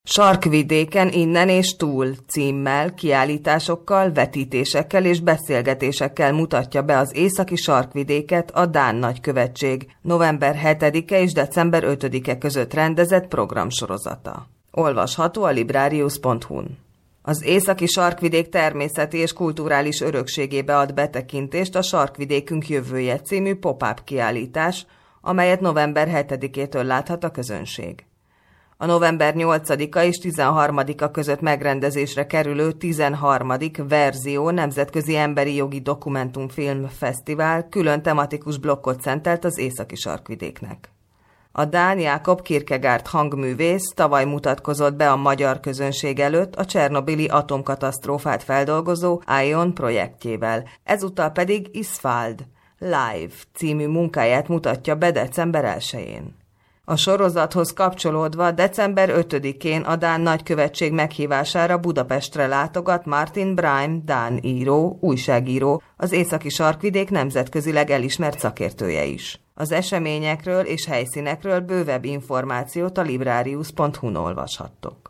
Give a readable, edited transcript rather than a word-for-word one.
Sarkvidéken innen és túl címmel, kiállításokkal, vetítésekkel és beszélgetésekkel mutatja be az északi sarkvidéket a Dán Nagykövetség november 7-e és december 5-e között rendezett programsorozata. Olvasható a librarius.hu-n. Az északi sarkvidék természeti és kulturális örökségébe ad betekintést a Sarkvidékünk jövője című pop-up kiállítás, amelyet november 7-től láthat a közönség. A november 8-a és 13-a között megrendezésre kerülő 13. Verzió Nemzetközi Emberi Jogi Dokumentumfilm Fesztivál külön tematikus blokkot szentelt az északi sarkvidéknek. A dán Jakob Kierkegaard hangművész tavaly mutatkozott be a magyar közönség előtt a csernobili atomkatasztrófát feldolgozó ION projektjével, ezúttal pedig Isfald Live című munkáját mutatja be december 1-én. A sorozathoz kapcsolódva december 5-én a Dán Nagykövetség meghívására Budapestre látogat Martin Breim dán író, újságíró, az északi sarkvidék nemzetközileg elismert szakértője is. Az eseményekről és helyszínekről bővebb információt a librarius.hu-n olvashattok.